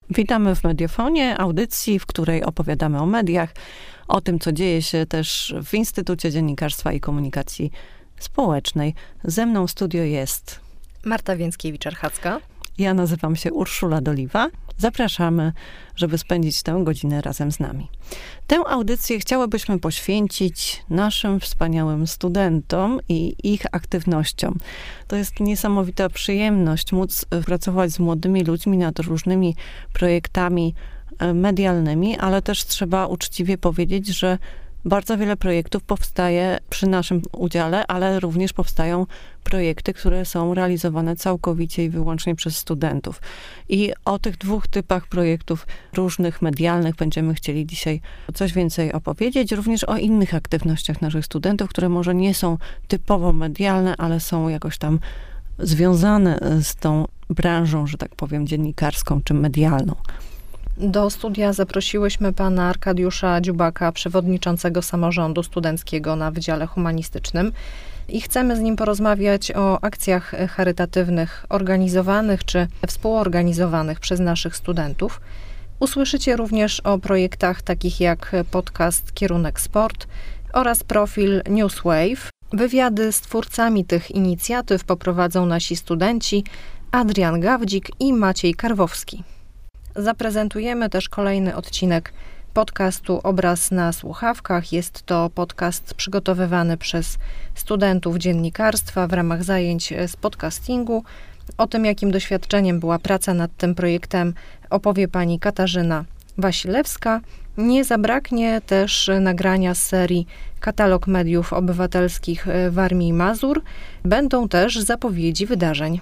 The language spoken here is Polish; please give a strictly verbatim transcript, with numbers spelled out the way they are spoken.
Witamy w Mediofonie, audycji, w której opowiadamy o mediach, o tym, co dzieje się też w Instytucie Dziennikarstwa i Komunikacji Społecznej. Ze mną w studio jest Marta Więckiewicz-Archacka. Ja nazywam się Urszula Doliwa. Zapraszamy, żeby spędzić tę godzinę razem z nami. Tę audycję chciałybyśmy poświęcić naszym wspaniałym studentom i ich aktywnościom. To jest niesamowita przyjemność móc pracować z młodymi ludźmi nad różnymi projektami medialnymi, ale też trzeba uczciwie powiedzieć, że bardzo wiele projektów powstaje przy naszym udziale, ale również powstają projekty, które są realizowane całkowicie i wyłącznie przez studentów. I o tych dwóch typach projektów różnych, medialnych będziemy chcieli dzisiaj coś więcej opowiedzieć. Również o innych aktywnościach naszych studentów, które może nie są typowo medialne, ale są jakoś tam związane z tą branżą, że tak powiem, dziennikarską czy medialną. Do studia zaprosiłyśmy pana Arkadiusza Dziubaka, przewodniczącego samorządu studenckiego na Wydziale Humanistycznym i chcemy z nim porozmawiać o akcjach charytatywnych organizowanych czy współorganizowanych przez naszych studentów. Usłyszycie również o projektach takich jak podcast Kierunek Sport oraz profil Newswave. Wywiady z twórcami tych inicjatyw poprowadzą nasi studenci Adrian Gawdzik i Maciej Karwowski. Zaprezentujemy też kolejny odcinek podcastu Obraz na słuchawkach. Jest to podcast przygotowywany przez studentów dziennikarstwa w ramach zajęć z podcastingu. O tym, jakim doświadczeniem była praca nad tym projektem, opowie pani Katarzyna Wasilewska. Nie zabraknie też nagrania z serii Katalog Mediów Obywatelskich Warmii i Mazur. Będą też zapowiedzi wydarzeń.